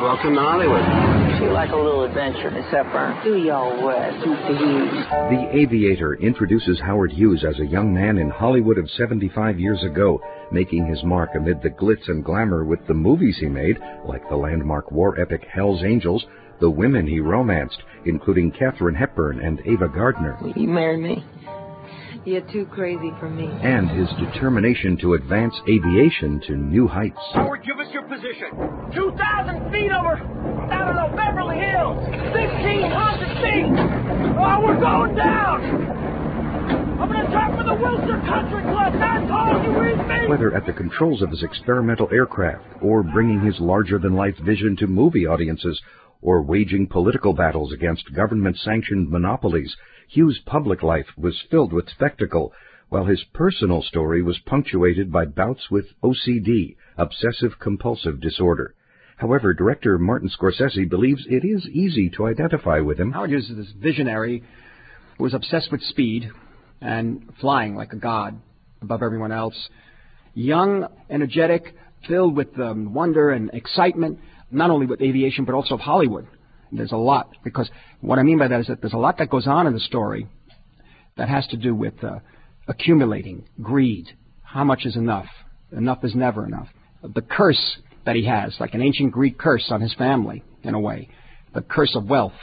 Welcome to Hollywood. She like a little adventure, Miss Hepburn. Do y'all West, Mr. Hughes. The Aviator introduces Howard Hughes as a young man in Hollywood of 75 years ago, making his mark amid the glitz and glamour with the movies he made, like the landmark war epic Hell's Angels, the women he romanced, including Katharine Hepburn and Ava Gardner. Will you marry me? You're too crazy for me. And his determination to advance aviation to new heights. Howard, give us your position. 2,000 feet over, down in the Beverly Hills. 1,500 feet. Oh, we're going down. I'm going to try for the Wilshire Country Club. That's all, you read me? Whether at the controls of his experimental aircraft, or bringing his larger-than-life vision to movie audiences, or waging political battles against government-sanctioned monopolies, Hughes' public life was filled with spectacle, while his personal story was punctuated by bouts with OCD, obsessive-compulsive disorder. However, director Martin Scorsese believes it is easy to identify with him. Howard Hughes is this visionary who was obsessed with speed and flying like a god above everyone else. Young, energetic, filled with wonder and excitement, not only with aviation but also of Hollywood. There's a lot, because what I mean by that is that there's a lot that goes on in the story that has to do with accumulating, greed. How much is enough? Enough is never enough. The curse that he has, like an ancient Greek curse on his family, in a way. The curse of wealth.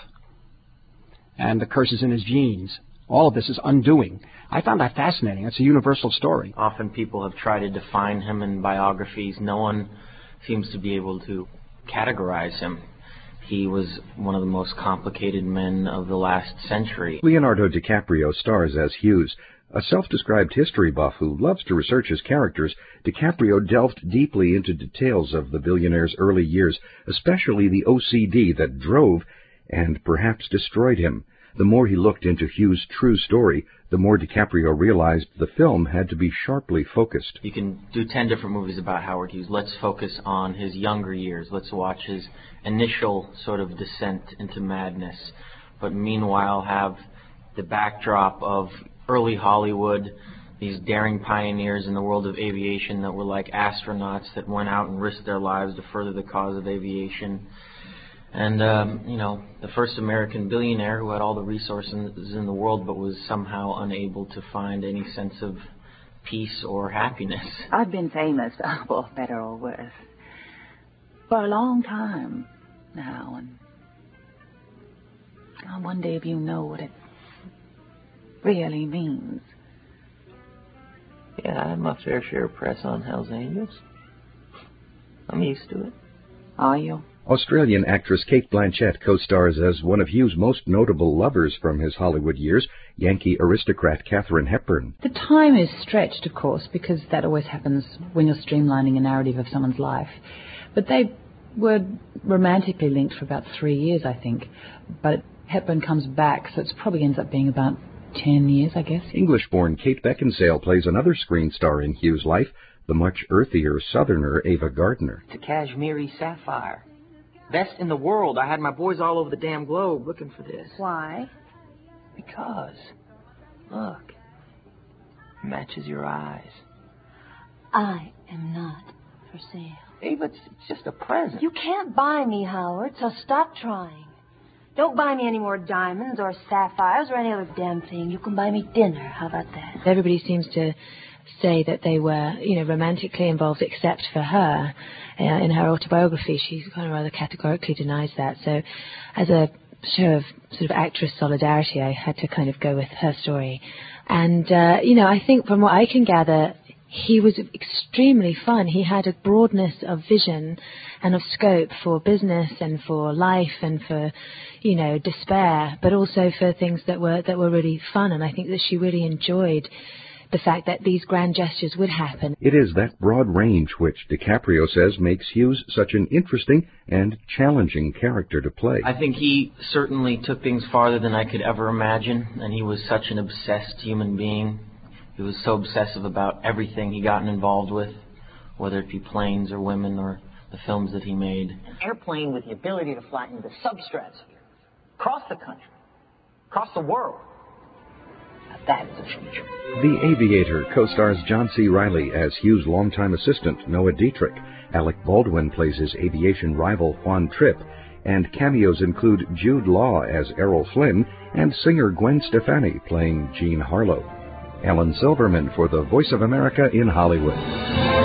And the curse is in his genes. All of this is undoing. I found that fascinating. It's a universal story. Often people have tried to define him in biographies. No one seems to be able to categorize him. He was one of the most complicated men of the last century. Leonardo DiCaprio stars as Hughes. A self-described history buff who loves to research his characters, DiCaprio delved deeply into details of the billionaire's early years, especially the OCD that drove and perhaps destroyed him. The more he looked into Hughes' true story, the more DiCaprio realized the film had to be sharply focused. You can do 10 different movies about Howard Hughes. Let's focus on his younger years. Let's watch his initial sort of descent into madness. But meanwhile have the backdrop of early Hollywood, these daring pioneers in the world of aviation that were like astronauts that went out and risked their lives to further the cause of aviation. And, the first American billionaire who had all the resources in the world but was somehow unable to find any sense of peace or happiness. I've been famous, for better or worse, for a long time now, and I wonder if you know what it really means. Yeah, I had my fair share of press on Hell's Angels. I'm used to it. Are you? Australian actress Cate Blanchett co-stars as one of Hughes' most notable lovers from his Hollywood years, Yankee aristocrat Katharine Hepburn. The time is stretched, of course, because that always happens when you're streamlining a narrative of someone's life. But they were romantically linked for about 3 years, I think. But Hepburn comes back, so it probably ends up being about 10 years, I guess. English-born Kate Beckinsale plays another screen star in Hughes' life, the much earthier Southerner Ava Gardner. It's a Kashmiri sapphire. Best in the world. I had my boys all over the damn globe looking for this. Why? Because, look, it matches your eyes. I am not for sale. Ava, it's just a present. You can't buy me, Howard, so stop trying. Don't buy me any more diamonds or sapphires or any other damn thing. You can buy me dinner. How about that? Everybody seems to say that they were, romantically involved except for her. In her autobiography, she kind of rather categorically denies that. So as a show of sort of actress solidarity, I had to kind of go with her story. And, I think from what I can gather, he was extremely fun. He had a broadness of vision and of scope for business and for life and for, despair, but also for things that were really fun. And I think that she really enjoyed the fact that these grand gestures would happen. It is that broad range which DiCaprio says makes Hughes such an interesting and challenging character to play. I think he certainly took things farther than I could ever imagine, and he was such an obsessed human being. He was so obsessive about everything he gotten involved with, whether it be planes or women or the films that he made. An airplane with the ability to fly into the substratosphere, across the country, across the world. Now That's the future. The Aviator co-stars John C. Reilly as Hugh's longtime assistant, Noah Dietrich. Alec Baldwin plays his aviation rival, Juan Tripp, and cameos include Jude Law as Errol Flynn and singer Gwen Stefani playing Jean Harlow. Alan Silverman for the Voice of America in Hollywood.